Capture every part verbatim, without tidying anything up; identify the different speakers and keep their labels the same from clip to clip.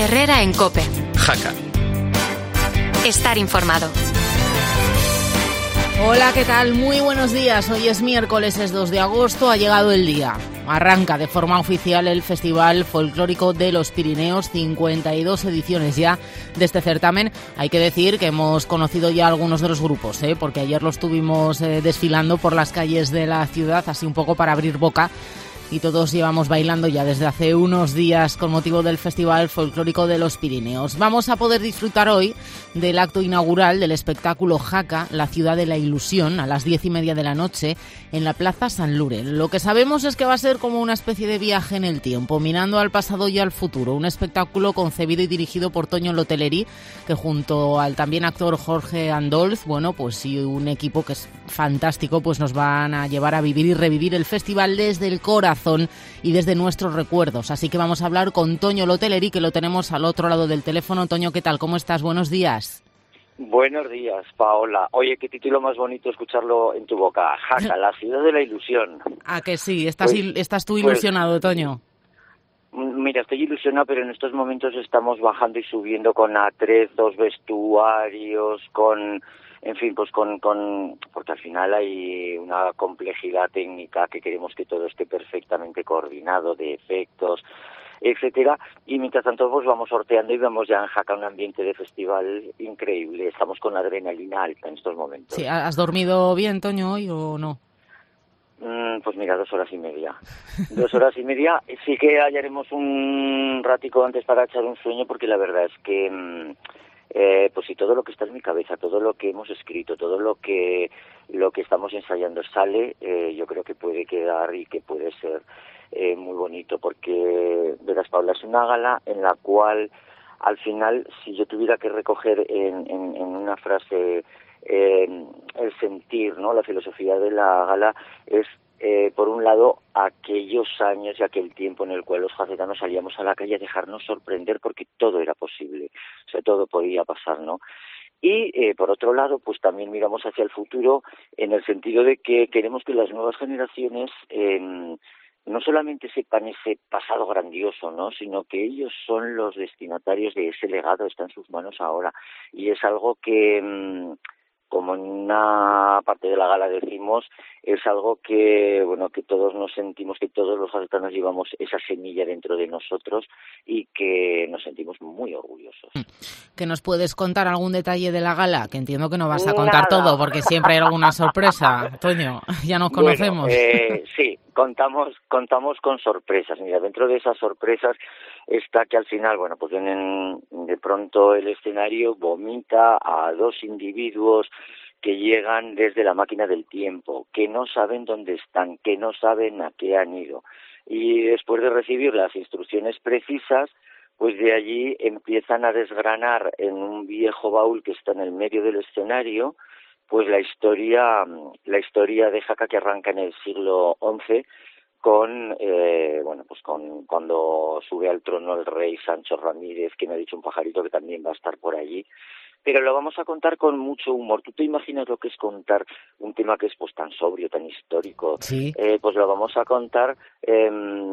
Speaker 1: Herrera en COPE.
Speaker 2: Jaca.
Speaker 1: Estar informado.
Speaker 3: Hola, ¿qué tal? Muy buenos días. Hoy es miércoles, es dos de agosto, ha llegado el día. Arranca de forma oficial el Festival Folclórico de los Pirineos, cincuenta y dos ediciones ya de este certamen. Hay que decir que hemos conocido ya algunos de los grupos, ¿eh? porque ayer los tuvimos eh, desfilando por las calles de la ciudad, así un poco para abrir boca. Y todos llevamos bailando ya desde hace unos días con motivo del Festival Folclórico de los Pirineos. Vamos a poder disfrutar hoy del acto inaugural del espectáculo Jaca, la ciudad de la ilusión, a las diez y media de la noche en la Plaza Sanlure. Lo que sabemos es que va a ser como una especie de viaje en el tiempo, mirando al pasado y al futuro. Un espectáculo concebido y dirigido por Toño Loteleri, que junto al también actor Jorge Andolz, bueno, pues y un equipo que es fantástico, pues nos van a llevar a vivir y revivir el festival desde el corazón y desde nuestros recuerdos. Así que vamos a hablar con Toño Loteleri, que lo tenemos al otro lado del teléfono. Toño, ¿qué tal? ¿Cómo estás? Buenos días.
Speaker 4: Buenos días, Paola. Oye, qué título más bonito escucharlo en tu boca. Jaca, la ciudad de la ilusión.
Speaker 3: Ah, que sí. ¿Estás,
Speaker 4: pues,
Speaker 3: il- estás tú
Speaker 4: pues,
Speaker 3: ilusionado, Toño?
Speaker 4: Mira, estoy ilusionado, pero en estos momentos estamos bajando y subiendo con atrezos, vestuarios, con... En fin, pues con, con, porque al final hay una complejidad técnica que queremos que todo esté perfectamente coordinado, de efectos, etcétera, y mientras tanto pues vamos sorteando y vemos ya en Jaca un ambiente de festival increíble. Estamos con la adrenalina alta en estos momentos.
Speaker 3: Sí, ¿has dormido bien, Toño, hoy o no?
Speaker 4: Mm, pues mira, dos horas y media. Dos horas y media. Sí que hallaremos un ratico antes para echar un sueño, porque la verdad es que... Mm, Eh, pues si todo lo que está en mi cabeza, todo lo que hemos escrito, todo lo que lo que estamos ensayando sale, eh, yo creo que puede quedar y que puede ser eh, muy bonito, porque, verás, Paula, es una gala en la cual, al final, si yo tuviera que recoger en, en, en una frase eh, el sentir, ¿no?, la filosofía de la gala es, Eh, por un lado, aquellos años y aquel tiempo en el cual los jacetanos salíamos a la calle a dejarnos sorprender porque todo era posible, o sea, todo podía pasar, ¿no? Y, eh, por otro lado, pues también miramos hacia el futuro en el sentido de que queremos que las nuevas generaciones eh, no solamente sepan ese pasado grandioso, ¿no?, sino que ellos son los destinatarios de ese legado, está en sus manos ahora. Y es algo que... Mm, como en una parte de la gala decimos, es algo que, bueno, que todos nos sentimos, que todos los jacetanos llevamos esa semilla dentro de nosotros y que nos sentimos muy orgullosos.
Speaker 3: ¿Que nos puedes contar algún detalle de la gala? Que entiendo que no vas a contar
Speaker 4: Nada.
Speaker 3: todo, porque siempre hay alguna sorpresa. Toño, ya nos conocemos.
Speaker 4: Bueno, eh, sí, contamos contamos con sorpresas. Mira, dentro de esas sorpresas está que al final, bueno, pues vienen de pronto el escenario, vomita a dos individuos que llegan desde la máquina del tiempo, que no saben dónde están, que no saben a qué han ido. Y después de recibir las instrucciones precisas, pues de allí empiezan a desgranar en un viejo baúl que está en el medio del escenario, pues la historia la historia de Jaca, que arranca en el siglo once con eh, bueno pues con cuando sube al trono el rey Sancho Ramírez, que me ha dicho un pajarito que también va a estar por allí, pero lo vamos a contar con mucho humor. ¿Tú te imaginas lo que es contar un tema que es pues tan sobrio, tan histórico?
Speaker 3: Sí.
Speaker 4: Eh, pues lo vamos a contar eh,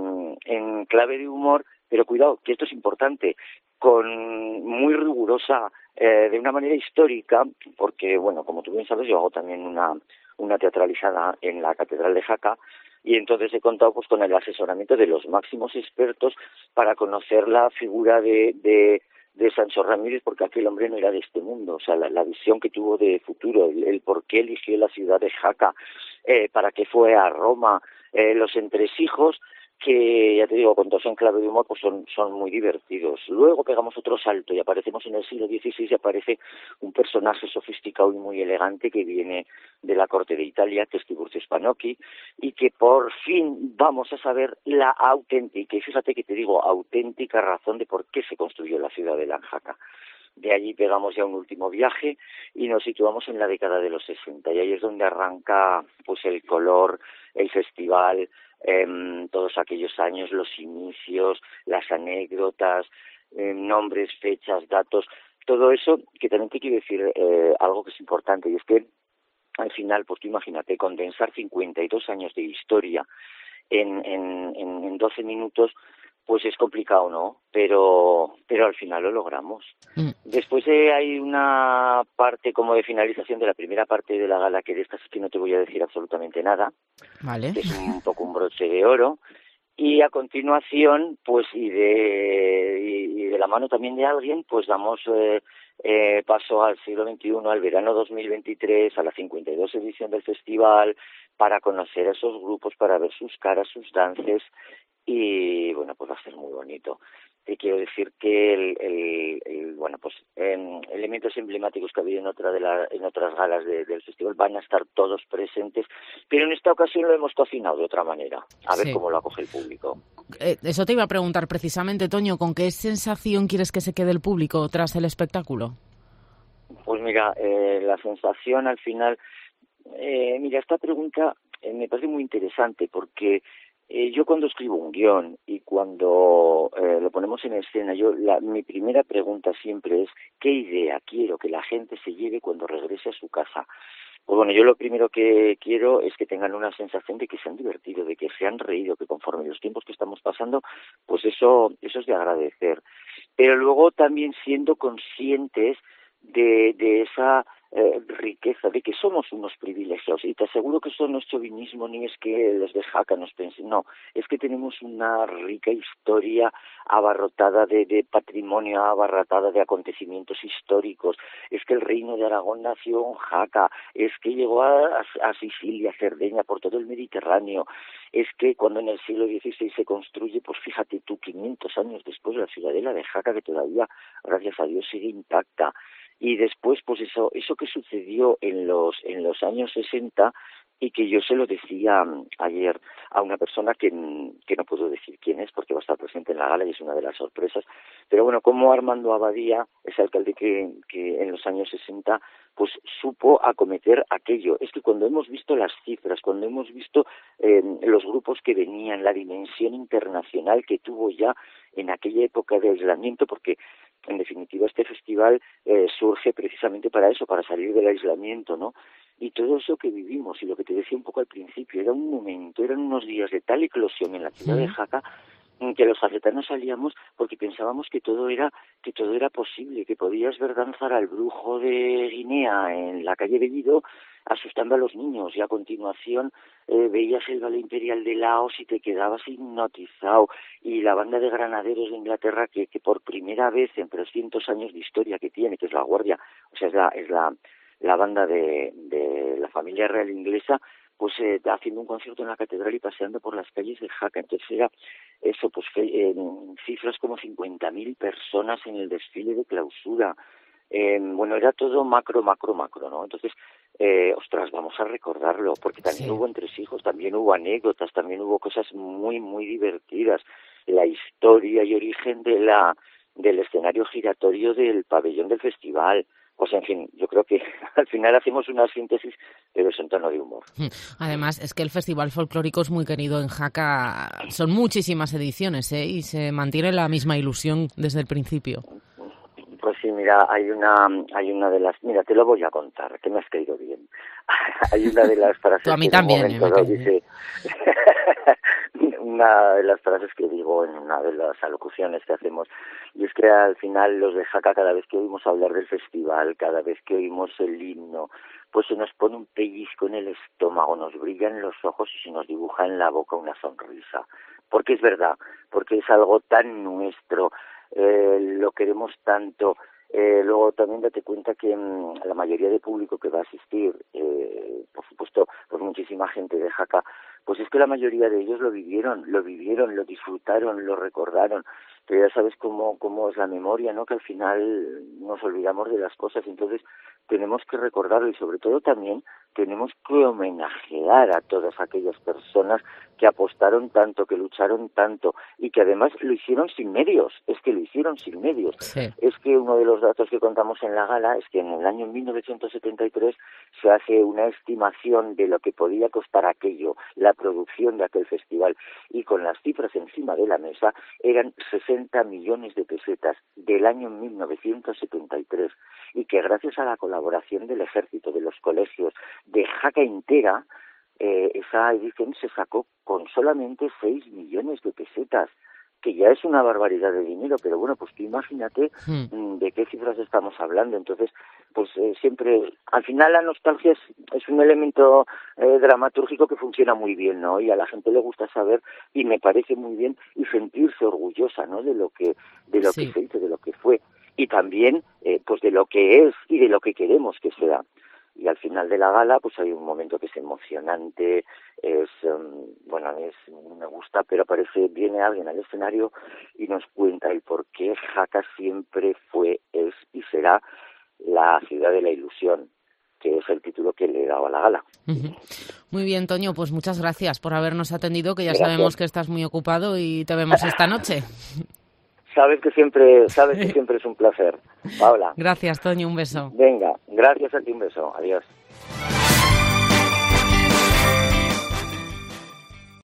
Speaker 4: en clave de humor, pero cuidado, que esto es importante, con muy rigurosa, eh, de una manera histórica, porque, bueno, como tú bien sabes, yo hago también una, una teatralizada en la Catedral de Jaca, y entonces he contado pues con el asesoramiento de los máximos expertos para conocer la figura de, de, de Sancho Ramírez, porque aquel hombre no era de este mundo, o sea, la, la visión que tuvo de futuro, el, el por qué eligió la ciudad de Jaca, eh, para qué fue a Roma, eh, los entresijos, que ya te digo, con todos en clave de humor, pues son, son muy divertidos. Luego pegamos otro salto y aparecemos en el siglo dieciséis y aparece un personaje sofisticado y muy elegante que viene de la corte de Italia, que es Tiburcio Spanocchi, y que por fin vamos a saber la auténtica, y fíjate que te digo, auténtica razón de por qué se construyó la ciudad de Jaca. De allí pegamos ya un último viaje y nos situamos en la década de los sesenta, y ahí es donde arranca pues el color, el festival, eh, todos aquellos años, los inicios, las anécdotas, eh, nombres, fechas, datos, todo eso, que también te quiero decir eh, algo que es importante, y es que al final, pues tú imagínate, condensar cincuenta y dos años de historia en, en, en, en doce minutos, pues es complicado, ¿no? Pero pero al final lo logramos. Mm. Después eh, hay una parte como de finalización de la primera parte de la gala, que de esta sí que no te voy a decir absolutamente nada.
Speaker 3: Vale.
Speaker 4: Que es un poco un broche de oro. Y a continuación, pues y de, y de la mano también de alguien, pues damos eh, eh, paso al siglo veintiuno, al verano dos mil veintitrés, a la cincuenta y dos edición del festival, para conocer a esos grupos, para ver sus caras, sus dances, y bueno, pues va a ser muy bonito. Te quiero decir que el, el, el bueno, pues eh, elementos emblemáticos que ha habido en otra de la, en otras galas de, del festival van a estar todos presentes, pero en esta ocasión lo hemos cocinado de otra manera, a ver sí. cómo lo acoge el público.
Speaker 3: Eh, eso te iba a preguntar precisamente, Toño, ¿con qué sensación quieres que se quede el público tras el espectáculo?
Speaker 4: Pues mira, eh, la sensación al final, eh, mira, esta pregunta eh, me parece muy interesante porque Eh, yo cuando escribo un guión y cuando eh, lo ponemos en escena, yo la, mi primera pregunta siempre es ¿qué idea quiero que la gente se lleve cuando regrese a su casa? Pues bueno, yo lo primero que quiero es que tengan una sensación de que se han divertido, de que se han reído, que conforme los tiempos que estamos pasando, pues eso, eso es de agradecer. Pero luego también siendo conscientes de, de esa Eh, riqueza, de que somos unos privilegiados, y te aseguro que eso no es chauvinismo ni es que los de Jaca nos pensen, no, es que tenemos una rica historia abarrotada de, de patrimonio, abarrotada de acontecimientos históricos, es que el reino de Aragón nació en Jaca, es que llegó a, a Sicilia, Cerdeña, por todo el Mediterráneo, es que cuando en el siglo dieciséis se construye, pues fíjate tú, quinientos años después, la ciudadela de Jaca, que todavía, gracias a Dios, sigue intacta. Y después, pues eso, eso que sucedió en los en los años sesenta y que yo se lo decía ayer a una persona que, que no puedo decir quién es porque va a estar presente en la gala y es una de las sorpresas, pero bueno, como Armando Abadía, ese alcalde que, que en los años sesenta pues supo acometer aquello. Es que cuando hemos visto las cifras, cuando hemos visto eh, los grupos que venían, la dimensión internacional que tuvo ya en aquella época de aislamiento, porque en definitiva este festival eh, surge precisamente para eso, para salir del aislamiento, ¿no? Y todo eso que vivimos, y lo que te decía un poco al principio, era un momento, eran unos días de tal eclosión en la ciudad de Jaca, que los jacetanos salíamos porque pensábamos que todo era que todo era posible, que podías ver danzar al brujo de Guinea en la calle Bellido asustando a los niños, y a continuación eh, veías el ballet imperial de Laos y te quedabas hipnotizado, y la banda de granaderos de Inglaterra que, que por primera vez en trescientos años de historia que tiene, que es la Guardia, o sea, es la, es la, la banda de, de la familia real inglesa, pues eh, haciendo un concierto en la catedral y paseando por las calles de Jaca. Entonces era eso, pues eh, cifras como cincuenta mil personas en el desfile de clausura. Eh, bueno, era todo macro, macro, macro, ¿no? Entonces, eh, ostras, vamos a recordarlo, porque también sí. Hubo entresijos, también hubo anécdotas, también hubo cosas muy, muy divertidas. La historia y origen de la del escenario giratorio del pabellón del festival. Pues en fin, yo creo que al final hacemos una síntesis, pero es en tono de humor.
Speaker 3: Además, es que el Festival Folclórico es muy querido en Jaca. Son muchísimas ediciones, ¿eh? Y se mantiene la misma ilusión desde el principio.
Speaker 4: Pues sí, mira, hay una hay una de las... Mira, te lo voy a contar, que me has caído bien. Hay una de las frases...
Speaker 3: Tú a mí también,
Speaker 4: ¿eh? Me dice, una de las frases que digo en una de las alocuciones que hacemos, y es que al final los de Jaca, cada vez que oímos hablar del festival, cada vez que oímos el himno, pues se nos pone un pellizco en el estómago, nos brillan los ojos y se nos dibuja en la boca una sonrisa. Porque es verdad, porque es algo tan nuestro, eh, lo queremos tanto. Eh, luego también date cuenta que mmm, la mayoría de público que va a asistir, eh, por supuesto, pues muchísima gente de Jaca, pues es que la mayoría de ellos lo vivieron, lo vivieron, lo disfrutaron, lo recordaron. Pero ya sabes cómo, cómo es la memoria, ¿no? Que al final nos olvidamos de las cosas, entonces tenemos que recordarlo y sobre todo también tenemos que homenajear a todas aquellas personas que apostaron tanto, que lucharon tanto y que además lo hicieron sin medios, es que lo hicieron sin medios.
Speaker 3: Sí.
Speaker 4: Es que uno de los datos que contamos en la gala es que en el año mil novecientos setenta y tres se hace una estimación de lo que podía costar aquello, la producción de aquel festival, y con las cifras encima de la mesa eran sesenta millones de pesetas del año mil novecientos setenta y tres, y que gracias a la colaboración del ejército, de los colegios, de Jaca entera, eh, esa edición se sacó con solamente seis millones de pesetas. que ya es una barbaridad de dinero, pero bueno, pues tú imagínate
Speaker 3: Mm.
Speaker 4: de qué cifras estamos hablando. Entonces, pues eh, siempre, al final la nostalgia es, es un elemento eh, dramatúrgico que funciona muy bien, ¿no? Y a la gente le gusta saber, y me parece muy bien, y sentirse orgullosa, ¿no? De lo que, de lo
Speaker 3: Sí.
Speaker 4: que se hizo, de lo que fue, y también, eh, pues de lo que es y de lo que queremos que sea. Y al final de la gala, pues hay un momento que es emocionante, es, um, bueno, a mí es, me gusta, pero aparece, viene alguien al escenario y nos cuenta el por qué Jaca siempre fue, es y será la ciudad de la ilusión, que es el título que le daba la gala.
Speaker 3: Ujú. Muy bien, Toño, pues muchas gracias por habernos atendido, que ya
Speaker 4: Gracias.
Speaker 3: sabemos que estás muy ocupado y te vemos esta noche.
Speaker 4: Sabes que siempre, sabes que siempre es un placer, Paula.
Speaker 3: Gracias, Toño, un beso.
Speaker 4: Venga, gracias a ti, un beso, adiós.